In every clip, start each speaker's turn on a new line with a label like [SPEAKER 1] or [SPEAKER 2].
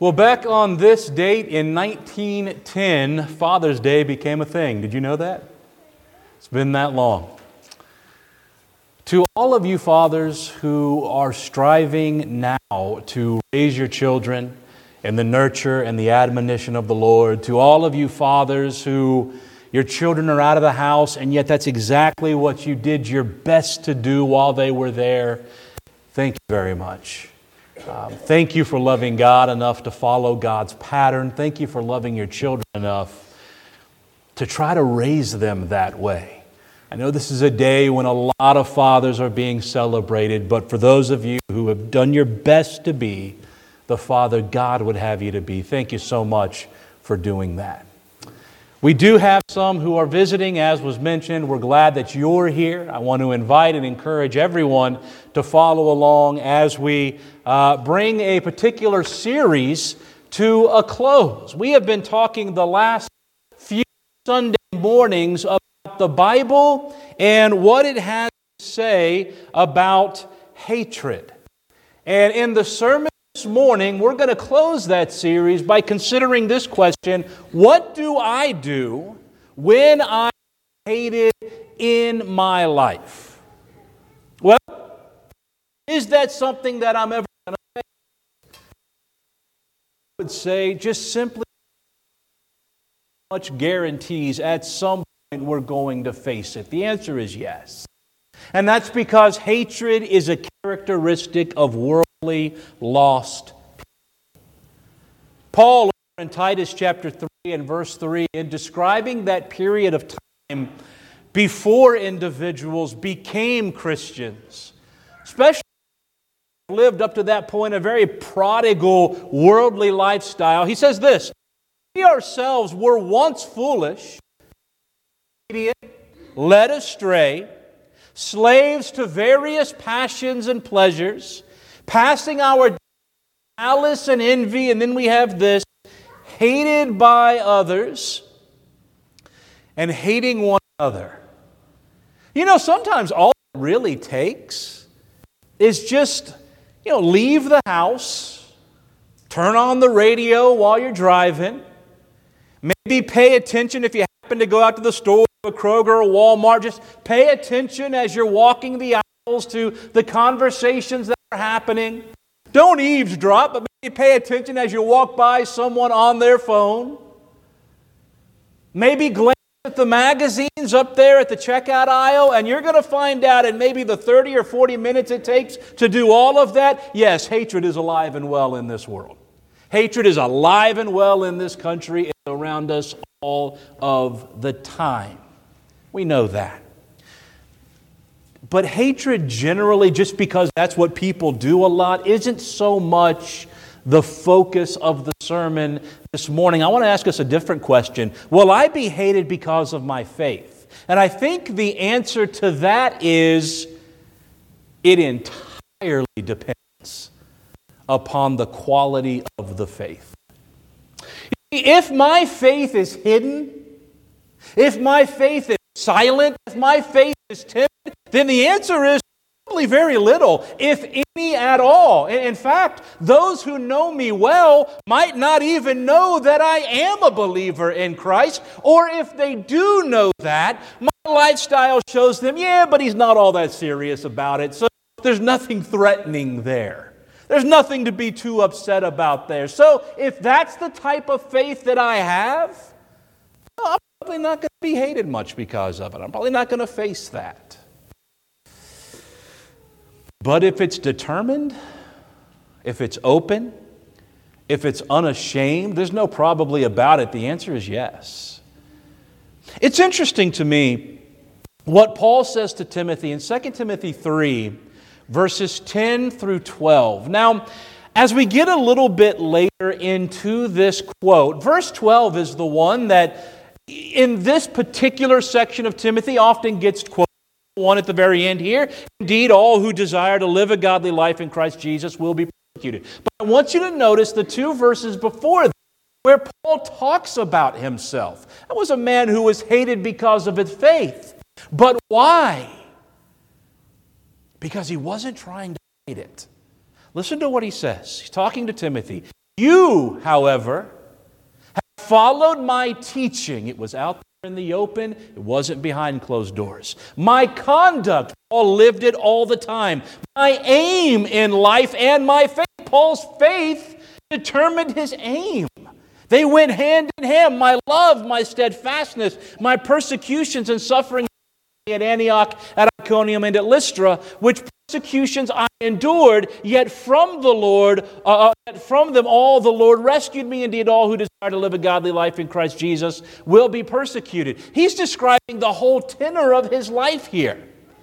[SPEAKER 1] Well, back on this date in 1910, Father's Day became a thing. Did you know that? It's been that long. To all of you fathers who are striving now to raise your children in the nurture and the admonition of the Lord, to all of you fathers who your children are out of the house and yet that's exactly what you did your best to do while they were there, thank you very much. Thank you for loving God enough to follow God's pattern. Thank you for loving your children enough to try to raise them that way. I know this is a day when a lot of fathers are being celebrated, but for those of you who have done your best to be the father God would have you to be, thank you so much for doing that. We do have some who are visiting, as was mentioned. We're glad that you're here. I want to invite and encourage everyone to follow along as we bring a particular series to a close. We have been talking the last few Sunday mornings about the Bible and what it has to say about hatred. And in the sermon this morning, we're going to close that series by considering this question: what do I do when I'm hated in my life? Well, is that something that I'm ever going to face? I would say just simply much guarantees at some point we're going to face it. The answer is yes. And that's because hatred is a characteristic of worldly lost people. Paul, in Titus chapter 3 and verse 3, in describing that period of time before individuals became Christians, especially if they lived up to that point a very prodigal worldly lifestyle, he says this: we ourselves were once foolish, led astray, slaves to various passions and pleasures, passing our malice and envy, and then we have this, hated by others and hating one another. You know, sometimes all it really takes is just, leave the house, turn on the radio while you're driving, maybe pay attention if you happen to go out to the store, a Kroger or Walmart. Just pay attention as you're walking the aisles to the conversations that are happening. Don't eavesdrop, but maybe pay attention as you walk by someone on their phone. Maybe glance at the magazines up there at the checkout aisle, and you're going to find out in maybe the 30 or 40 minutes it takes to do all of that, yes, hatred is alive and well in this world. Hatred is alive and well in this country and around us all of the time. We know that. But hatred generally, just because that's what people do a lot, isn't so much the focus of the sermon this morning. I want to ask us a different question. Will I be hated because of my faith? And I think the answer to that is it entirely depends upon the quality of the faith. If my faith is hidden, if my faith is silent, if my faith is timid, then the answer is probably very little, if any at all. In fact, those who know me well might not even know that I am a believer in Christ, or if they do know that, my lifestyle shows them, but he's not all that serious about it, so there's nothing threatening there. There's nothing to be too upset about there. So if that's the type of faith that I have, I'm probably not going to be hated much because of it. I'm probably not going to face that. But if it's determined, if it's open, if it's unashamed, there's no probably about it. The answer is yes. It's interesting to me what Paul says to Timothy in 2 Timothy 3, verses 10 through 12. Now, as we get a little bit later into this quote, verse 12 is the one that in this particular section of Timothy often gets quoted. One at the very end here. Indeed, all who desire to live a godly life in Christ Jesus will be persecuted. But I want you to notice the two verses before that, where Paul talks about himself. That was a man who was hated because of his faith. But why? Because he wasn't trying to hide it. Listen to what he says. He's talking to Timothy. You, however, have followed my teaching. It was out there in the open. It wasn't behind closed doors. My conduct, Paul lived it all the time. My aim in life and my faith. Paul's faith determined his aim. They went hand in hand. My love, my steadfastness, my persecutions and sufferings at Antioch, at Iconium, and at Lystra, which persecutions I endured, yet from them all the Lord rescued me. Indeed, all who desire to live a godly life in Christ Jesus will be persecuted. He's describing the whole tenor of his life here.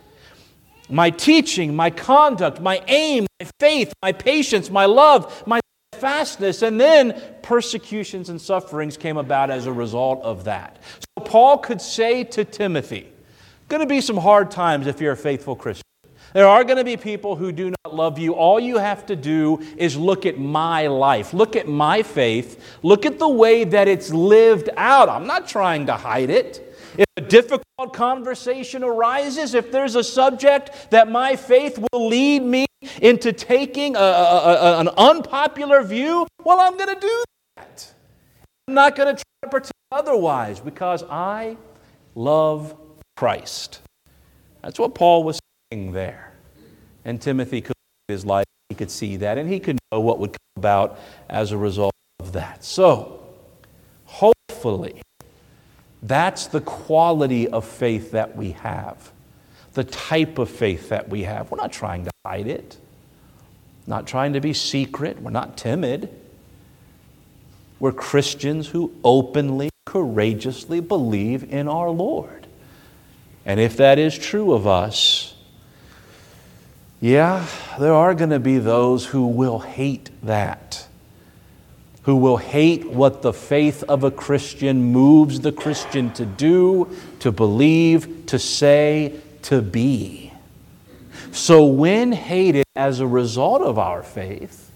[SPEAKER 1] My teaching, my conduct, my aim, my faith, my patience, my love, my fastness, and then persecutions and sufferings came about as a result of that. So Paul could say to Timothy, going to be some hard times if you're a faithful Christian. There are going to be people who do not love you. All you have to do is look at my life. Look at my faith. Look at the way that it's lived out. I'm not trying to hide it. If a difficult conversation arises, if there's a subject that my faith will lead me into taking an unpopular view, well, I'm going to do that. I'm not going to try to pretend otherwise because I love Christ. That's what Paul was saying there. And Timothy could look at his life, he could see that, and he could know what would come about as a result of that. So, hopefully, that's the quality of faith that we have. The type of faith that we have. We're not trying to hide it. Not trying to be secret. We're not timid. We're Christians who openly, courageously believe in our Lord. And if that is true of us, yeah, there are going to be those who will hate that. Who will hate what the faith of a Christian moves the Christian to do, to believe, to say, to be. So when hated as a result of our faith,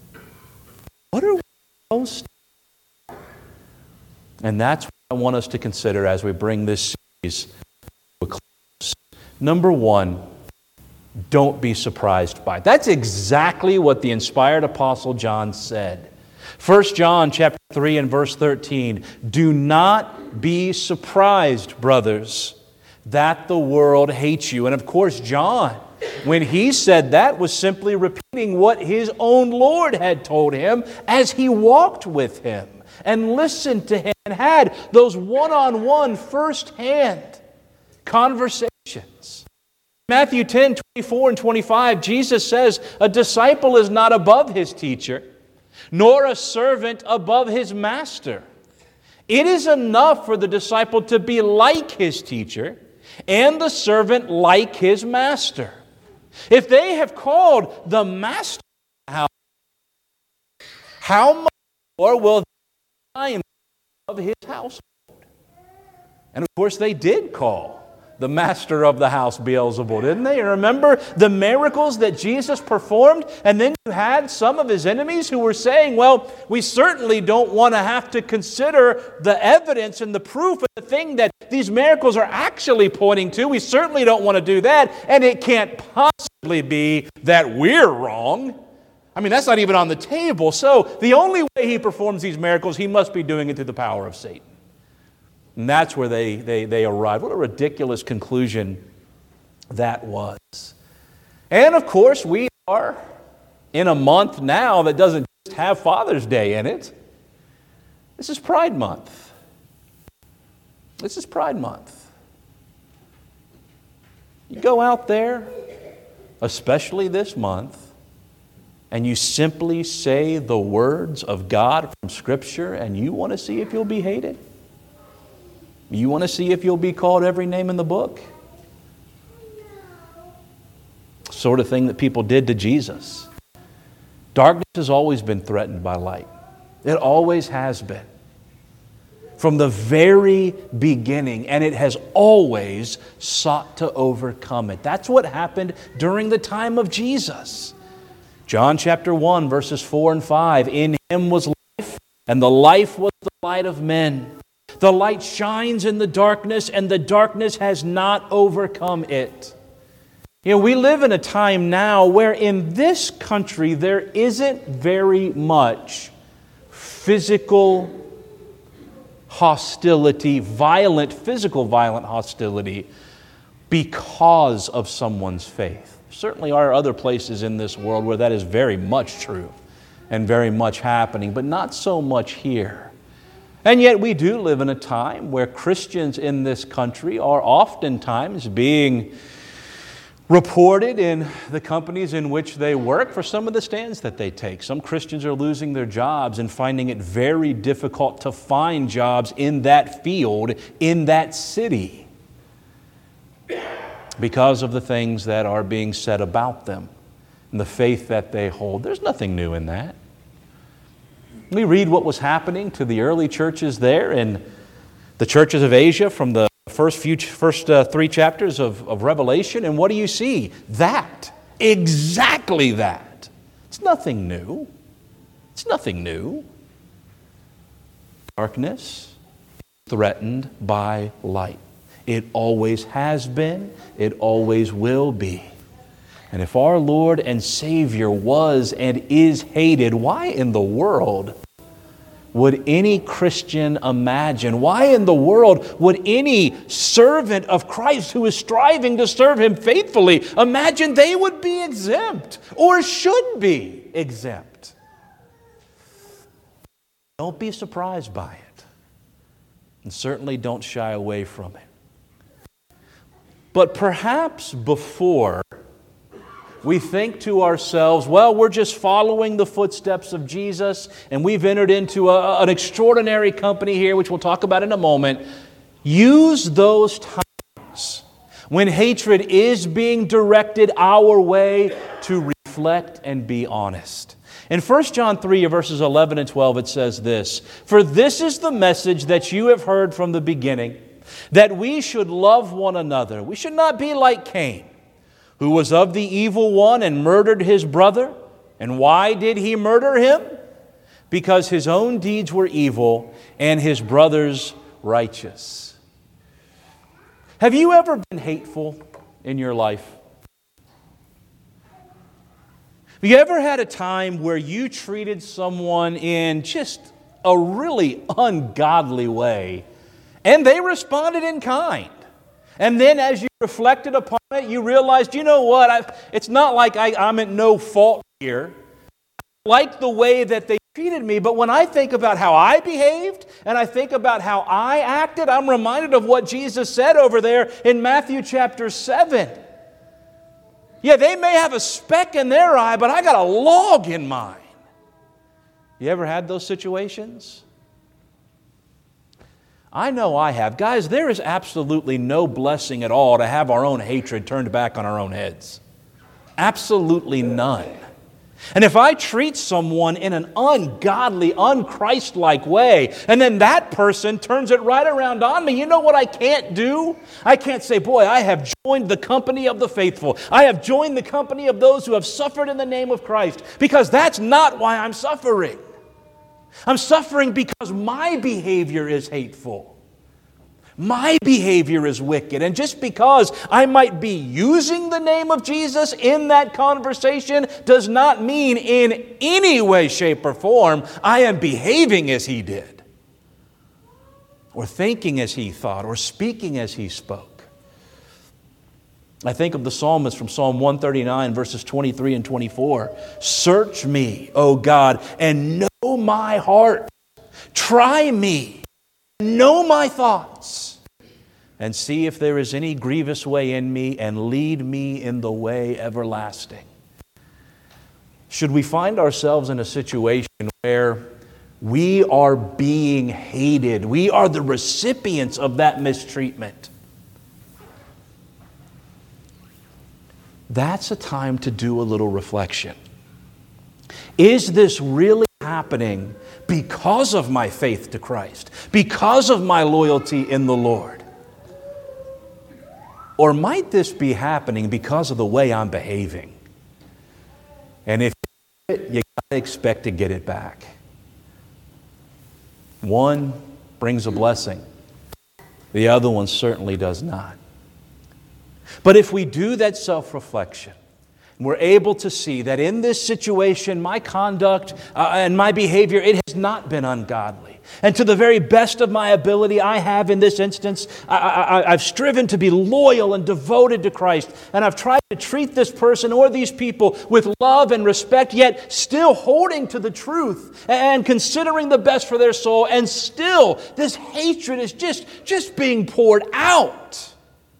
[SPEAKER 1] what are we supposed to do? And that's what I want us to consider as we bring this series to a close. Number one, don't be surprised by it. That's exactly what the inspired Apostle John said. 1 John chapter 3 and verse 13, do not be surprised, brothers, that the world hates you. And of course, John, when he said that, was simply repeating what his own Lord had told him as he walked with him and listened to him and had those one-on-one, first-hand conversations. Matthew 10, 24 and 25, Jesus says, a disciple is not above his teacher, nor a servant above his master. It is enough for the disciple to be like his teacher and the servant like his master. If they have called the master out, how much more will I am of his household? And of course they did call the master of the house Beelzebul, didn't they? Remember the miracles that Jesus performed? And then you had some of his enemies who were saying, well, we certainly don't want to have to consider the evidence and the proof of the thing that these miracles are actually pointing to. We certainly don't want to do that. And it can't possibly be that we're wrong. I mean, that's not even on the table. So the only way he performs these miracles, he must be doing it through the power of Satan. And that's where they arrived. What a ridiculous conclusion that was. And of course, we are in a month now that doesn't just have Father's Day in it. This is Pride Month. This is Pride Month. You go out there, especially this month, and you simply say the words of God from Scripture, and you want to see if you'll be hated? You want to see if you'll be called every name in the book? Sort of thing that people did to Jesus. Darkness has always been threatened by light. It always has been. From the very beginning, and it has always sought to overcome it. That's what happened during the time of Jesus. John chapter 1, verses 4 and 5. In him was life, and the life was the light of men. The light shines in the darkness, and the darkness has not overcome it. You know, we live in a time now where in this country there isn't very much physical hostility, violent hostility because of someone's faith. Certainly are other places in this world where that is very much true and very much happening, but not so much here. And yet we do live in a time where Christians in this country are oftentimes being reported in the companies in which they work for some of the stands that they take. Some Christians are losing their jobs and finding it very difficult to find jobs in that field, in that city, because of the things that are being said about them and the faith that they hold. There's nothing new in that. We read what was happening to the early churches there in the churches of Asia from the first three chapters of Revelation, and what do you see? That. Exactly that. It's nothing new. It's nothing new. Darkness is threatened by light. It always has been. It always will be. And if our Lord and Savior was and is hated, why in the world would any Christian imagine? Why in the world would any servant of Christ who is striving to serve Him faithfully imagine they would be exempt or should be exempt? Don't be surprised by it. And certainly don't shy away from it. But perhaps before we think to ourselves, well, we're just following the footsteps of Jesus and we've entered into an extraordinary company here, which we'll talk about in a moment. Use those times when hatred is being directed our way to reflect and be honest. In 1 John 3, verses 11 and 12, it says this: "For this is the message that you have heard from the beginning, that we should love one another. We should not be like Cain, who was of the evil one and murdered his brother. And why did he murder him? Because his own deeds were evil and his brother's righteous." Have you ever been hateful in your life? Have you ever had a time where you treated someone in just a really ungodly way and they responded in kind? And then as you reflected upon it, you realized, you know what, it's not like I'm at no fault here. I like the way that they treated me, but when I think about how I behaved and I think about how I acted, I'm reminded of what Jesus said over there in Matthew chapter 7. Yeah, they may have a speck in their eye, but I got a log in mine. You ever had those situations? I know I have. Guys, there is absolutely no blessing at all to have our own hatred turned back on our own heads. Absolutely none. And if I treat someone in an ungodly, unchristlike way, and then that person turns it right around on me, you know what I can't do? I can't say, boy, I have joined the company of the faithful. I have joined the company of those who have suffered in the name of Christ, because that's not why I'm suffering. I'm suffering because my behavior is hateful. My behavior is wicked. And just because I might be using the name of Jesus in that conversation does not mean in any way, shape, or form I am behaving as he did, or thinking as he thought, or speaking as he spoke. I think of the psalmist from Psalm 139, verses 23 and 24. "Search me, O God, and know my heart. Try me, know my thoughts, and see if there is any grievous way in me, and lead me in the way everlasting." Should we find ourselves in a situation where we are being hated, we are the recipients of that mistreatment, that's a time to do a little reflection. Is this really happening because of my faith to Christ, because of my loyalty in the Lord? Or might this be happening because of the way I'm behaving? And if you get it, you got to expect to get it back. One brings a blessing. The other one certainly does not. But if we do that self-reflection, We're able to see that in this situation, my conduct and my behavior, it has not been ungodly. And to the very best of my ability, I have in this instance, I've striven to be loyal and devoted to Christ. And I've tried to treat this person or these people with love and respect, yet still holding to the truth and considering the best for their soul. And still, this hatred is just being poured out.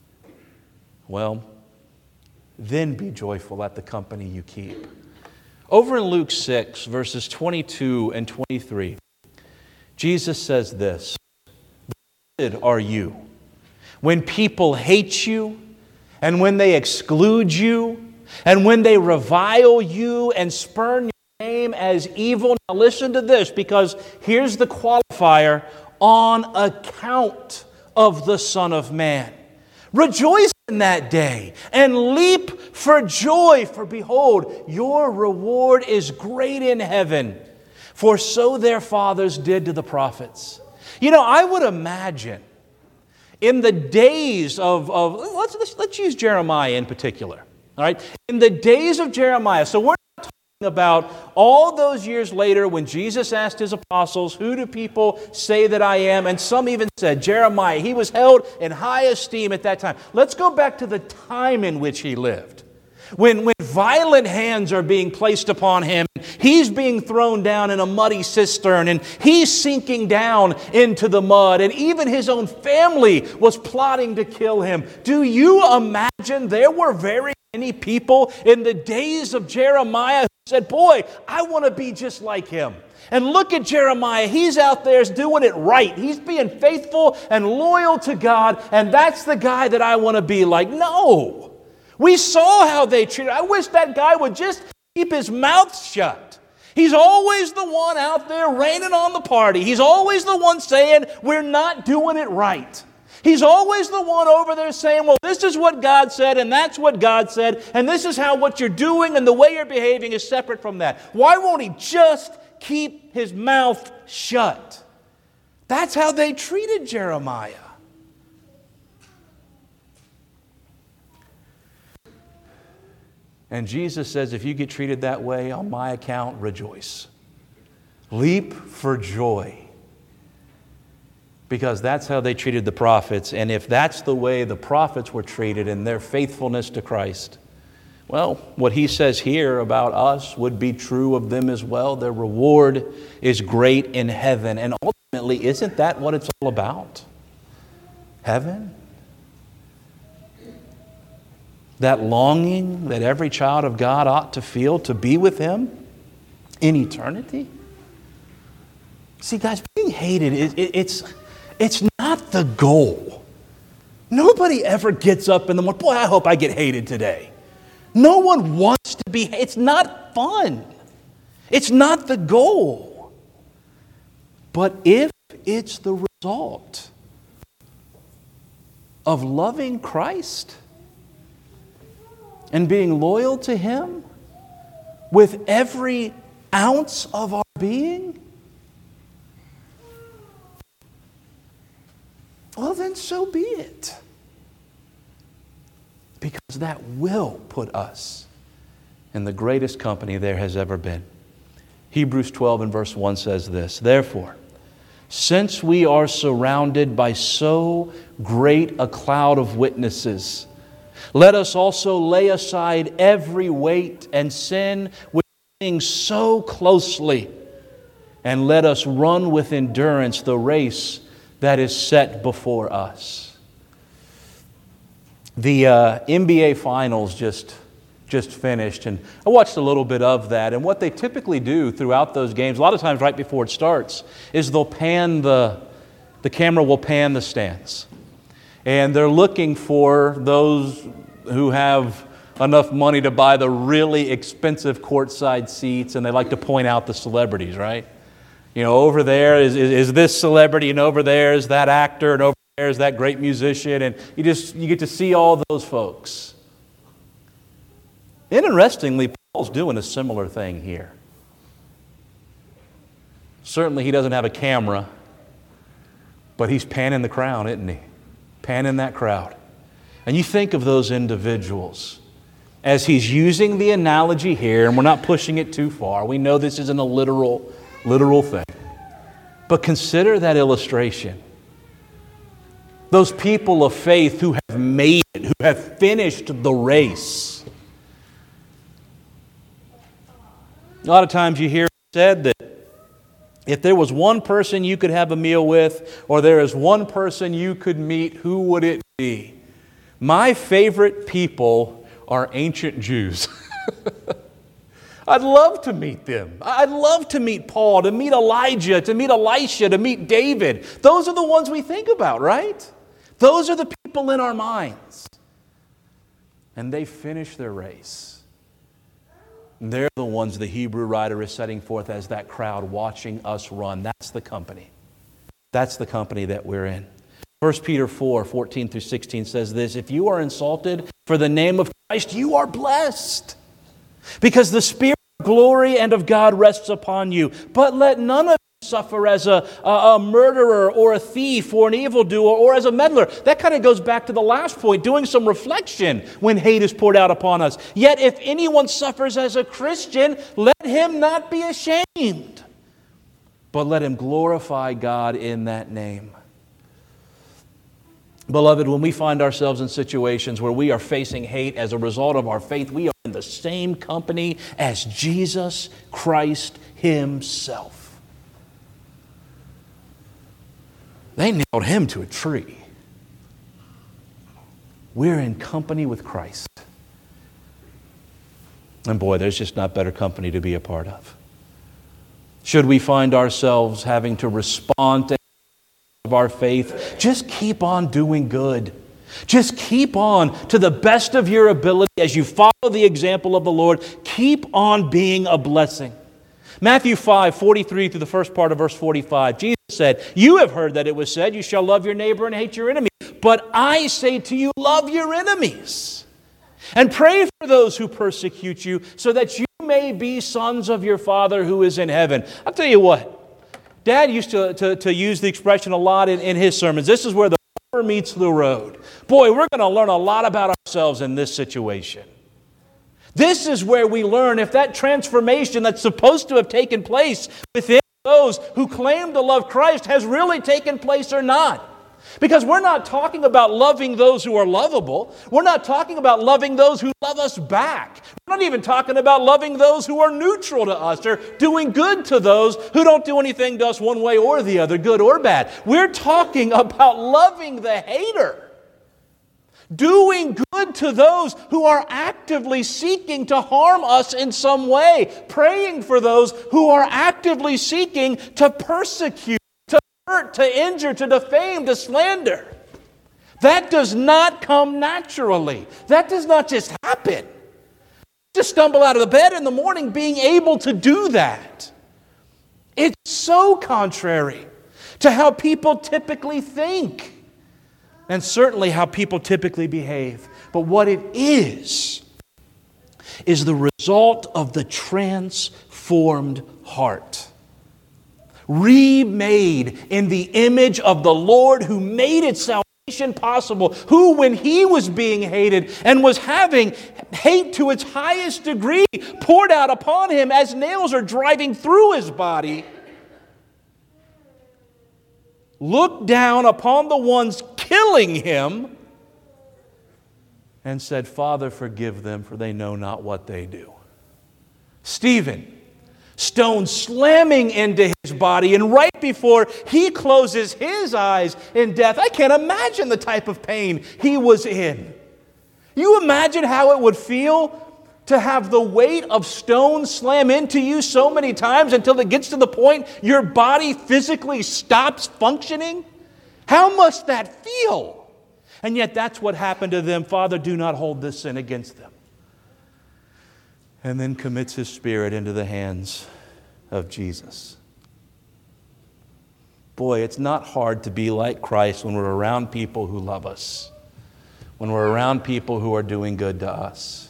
[SPEAKER 1] Well, then be joyful at the company you keep. Over in Luke 6, verses 22 and 23, Jesus says this, "Blessed are you when people hate you, and when they exclude you, and when they revile you and spurn your name as evil." Now listen to this, because here's the qualifier, "on account of the Son of Man. Rejoice in that day and leap for joy, for behold, your reward is great in heaven. For so their fathers did to the prophets." You know, I would imagine in the days of let's use Jeremiah in particular. All right? In the days of Jeremiah, so we're about all those years later when Jesus asked his apostles, "Who do people say that I am?" And some even said Jeremiah. He was held in high esteem at that time. Let's go back to the time in which he lived. When violent hands are being placed upon him, he's being thrown down in a muddy cistern, and he's sinking down into the mud, and even his own family was plotting to kill him. Do you imagine there were very many people in the days of Jeremiah who said, "Boy, I want to be just like him"? And look at Jeremiah. He's out there doing it right. He's being faithful and loyal to God, and that's the guy that I want to be like. No. We saw how they treated. I wish that guy would just keep his mouth shut. He's always the one out there raining on the party. He's always the one saying, "We're not doing it right." He's always the one over there saying, "Well, this is what God said, and that's what God said, and this is how what you're doing and the way you're behaving is separate from that." Why won't he just keep his mouth shut? That's how they treated Jeremiah. And Jesus says, if you get treated that way, on my account, rejoice. Leap for joy. Because that's how they treated the prophets. And if that's the way the prophets were treated in their faithfulness to Christ, well, what he says here about us would be true of them as well. Their reward is great in heaven. And ultimately, isn't that what it's all about? Heaven? That longing that every child of God ought to feel to be with Him in eternity? See, guys, being hated, it's not the goal. Nobody ever gets up in the morning, "Boy, I hope I get hated today." No one wants to be hated. It's not fun. It's not the goal. But if it's the result of loving Christ and being loyal to Him with every ounce of our being, well, then so be it. Because that will put us in the greatest company there has ever been. Hebrews 12 and verse 1 says this, "Therefore, since we are surrounded by so great a cloud of witnesses, let us also lay aside every weight and sin which clings so closely, and let us run with endurance the race that is set before us." The NBA Finals just finished, and I watched a little bit of that. And what they typically do throughout those games, a lot of times right before it starts, is they'll pan the camera will pan the stands. And they're looking for those who have enough money to buy the really expensive courtside seats, and they like to point out the celebrities, right? You know, over there is this celebrity, and over there is that actor, and over there is that great musician, and you get to see all those folks. Interestingly, Paul's doing a similar thing here. Certainly he doesn't have a camera, but he's panning the crowd, isn't he? Panning that crowd. And you think of those individuals as he's using the analogy here, and we're not pushing it too far. We know this isn't a literal thing. But consider that illustration. Those people of faith who have made it, who have finished the race. A lot of times you hear it said that if there was one person you could have a meal with, or there is one person you could meet, who would it be? My favorite people are ancient Jews. I'd love to meet them. I'd love to meet Paul, to meet Elijah, to meet Elisha, to meet David. Those are the ones we think about, right? Those are the people in our minds. And they finish their race. And they're the ones the Hebrew writer is setting forth as that crowd watching us run. That's the company. That's the company that we're in. 1 Peter 4:14-16 says this, "If you are insulted for the name of Christ, you are blessed, because the Spirit of glory and of God rests upon you. But let none of you suffer as a murderer or a thief or an evildoer or as a meddler." That kind of goes back to the last point, doing some reflection when hate is poured out upon us. "Yet if anyone suffers as a Christian, let him not be ashamed, but let him glorify God in that name." Beloved, when we find ourselves in situations where we are facing hate as a result of our faith, we are in the same company as Jesus Christ Himself. They nailed Him to a tree. We're in company with Christ. And boy, there's just not better company to be a part of. Should we find ourselves having to respond to of our faith, just keep on doing good. Just keep on to the best of your ability as you follow the example of the Lord. Keep on being a blessing. Matthew 5:43 through the first part of verse 45, Jesus said, "You have heard that it was said, 'You shall love your neighbor and hate your enemy.' But I say to you, love your enemies and pray for those who persecute you, so that you may be sons of your Father who is in heaven." I'll tell you what, Dad used to use the expression a lot in his sermons. This is where the rubber meets the road. Boy, we're going to learn a lot about ourselves in this situation. This is where we learn if that transformation that's supposed to have taken place within those who claim to love Christ has really taken place or not. Because we're not talking about loving those who are lovable. We're not talking about loving those who love us back. We're not even talking about loving those who are neutral to us or doing good to those who don't do anything to us one way or the other, good or bad. We're talking about loving the hater. Doing good to those who are actively seeking to harm us in some way. Praying for those who are actively seeking to persecute, to injure, to defame, to slander. That does not come naturally. That does not just happen. Just stumble out of the bed in the morning being able to do that. It's so contrary to how people typically think, and certainly how people typically behave. But what it is the result of the transformed heart. Remade in the image of the Lord who made its salvation possible, who when He was being hated and was having hate to its highest degree poured out upon Him as nails are driving through His body, looked down upon the ones killing Him and said, "Father, forgive them, for they know not what they do." Stephen, stone slamming into his body, and right before he closes his eyes in death, I can't imagine the type of pain he was in. You imagine how it would feel to have the weight of stone slam into you so many times until it gets to the point your body physically stops functioning? How must that feel? And yet that's what happened to them. Father, do not hold this sin against them. And then commits His Spirit into the hands of Jesus. Boy, it's not hard to be like Christ when we're around people who love us, when we're around people who are doing good to us.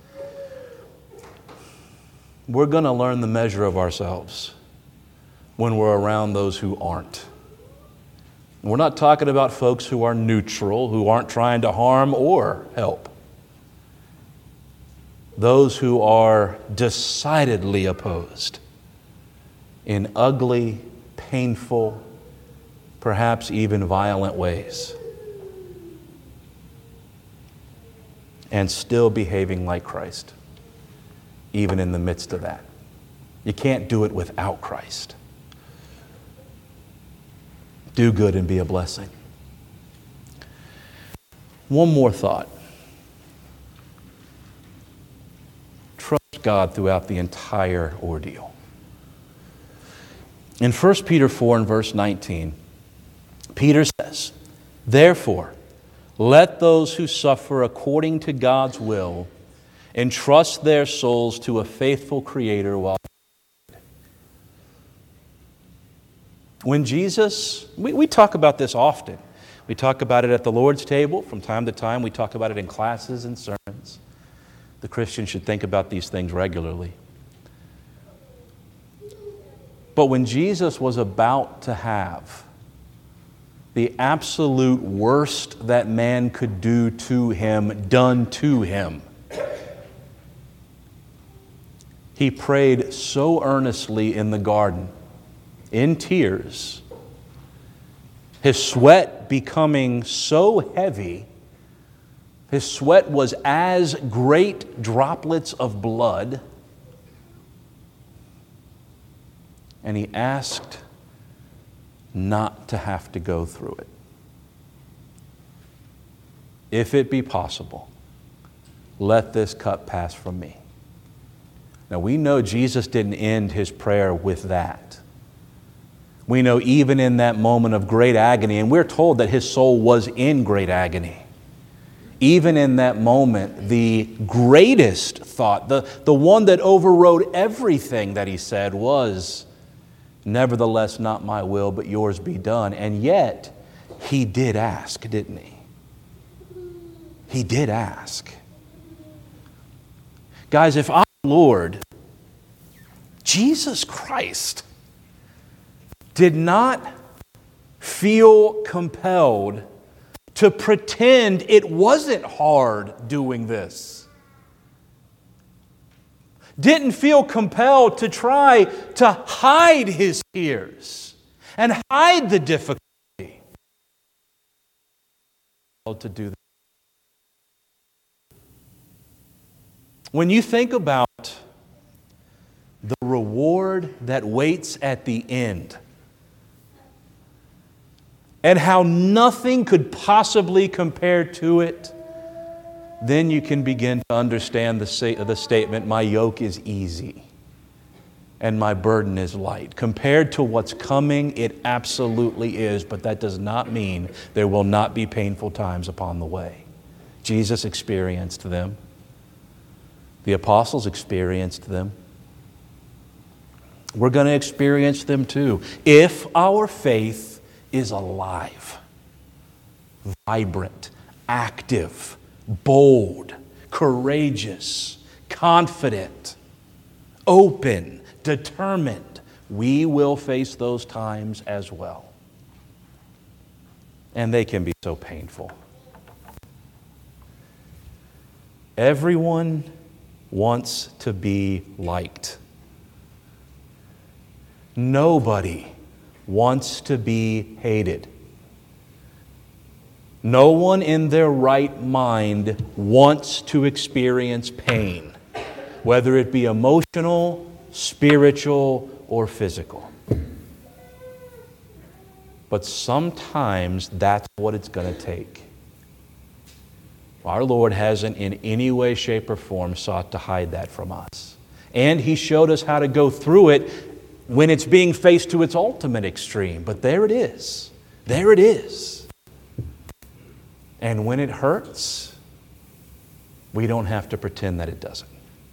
[SPEAKER 1] We're going to learn the measure of ourselves when we're around those who aren't. We're not talking about folks who are neutral, who aren't trying to harm or help. those who are decidedly opposed in ugly, painful, perhaps even violent ways, and still behaving like Christ, even in the midst of that. You can't do it without Christ. Do good and be a blessing. One more thought. Trust God throughout the entire ordeal. In 1 Peter 4 and verse 19, Peter says, "Therefore, let those who suffer according to God's will entrust their souls to a faithful Creator while..." When Jesus, we talk about this often. We talk about it at the Lord's table from time to time. We talk about it in classes and sermons. The Christian should think about these things regularly. But when Jesus was about to have the absolute worst that man could do to him done to him, He prayed so earnestly in the garden, in tears, his sweat becoming so heavy, his sweat was as great droplets of blood, and he asked not to have to go through it. If it be possible, let this cup pass from me. Now we know Jesus didn't end his prayer with that. We know even in that moment of great agony, and we're told that his soul was in great agony. Even in that moment, the greatest thought, the one that overrode everything that he said was, "Nevertheless, not my will, but yours be done." And yet, he did ask, didn't he? He did ask. Guys, if our Lord, Jesus Christ, did not feel compelled to pretend it wasn't hard doing this, didn't feel compelled to try to hide his tears and hide the difficulty, to do that. When you think about the reward that waits at the end, and how nothing could possibly compare to it, then you can begin to understand the statement, "My yoke is easy and my burden is light." Compared to what's coming, it absolutely is, but that does not mean there will not be painful times upon the way. Jesus experienced them. The apostles experienced them. We're going to experience them too, if our faith is alive, vibrant, active, bold, courageous, confident, open, determined. We will face those times as well. And they can be so painful. Everyone wants to be liked. Nobody wants to be hated. No one in their right mind wants to experience pain, whether it be emotional, spiritual, or physical. But sometimes that's what it's going to take. Our Lord hasn't in any way, shape, or form sought to hide that from us. And He showed us how to go through it when it's being faced to its ultimate extreme. But there it is. There it is. And when it hurts, we don't have to pretend that it doesn't.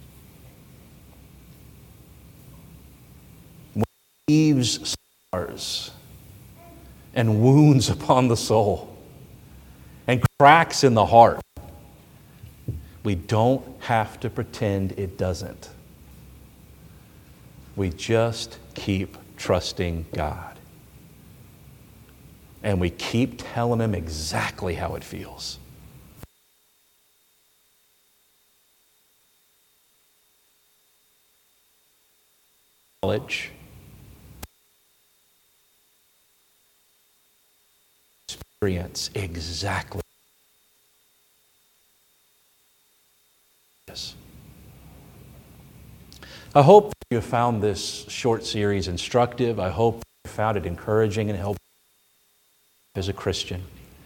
[SPEAKER 1] When it leaves scars and wounds upon the soul and cracks in the heart, we don't have to pretend it doesn't. We just keep trusting God. And we keep telling Him exactly how it feels. knowledge, experience exactly this. I hope you have found this short series instructive. I hope you found it encouraging and helpful as a Christian.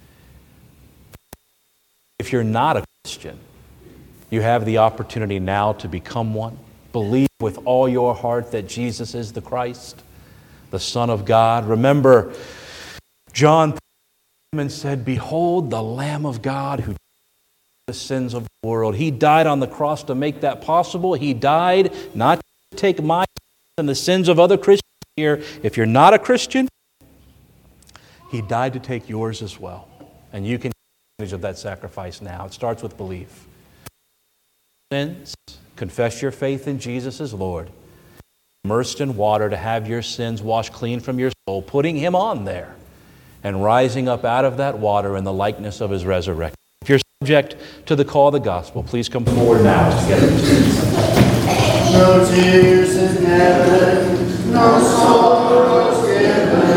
[SPEAKER 1] If you're not a Christian, you have the opportunity now to become one. Believe with all your heart that Jesus is the Christ, the Son of God. Remember, John said, "Behold the Lamb of God who takes the sins of the world." He died on the cross to make that possible. He died not to take my sins and the sins of other Christians here. If you're not a Christian, He died to take yours as well. And you can take advantage of that sacrifice now. It starts with belief. Sins, confess your faith in Jesus as Lord. Immersed in water to have your sins washed clean from your soul, putting Him on there, and rising up out of that water in the likeness of His resurrection. If you're subject to the call of the gospel, please come forward now together.
[SPEAKER 2] No tears in heaven, no sorrow.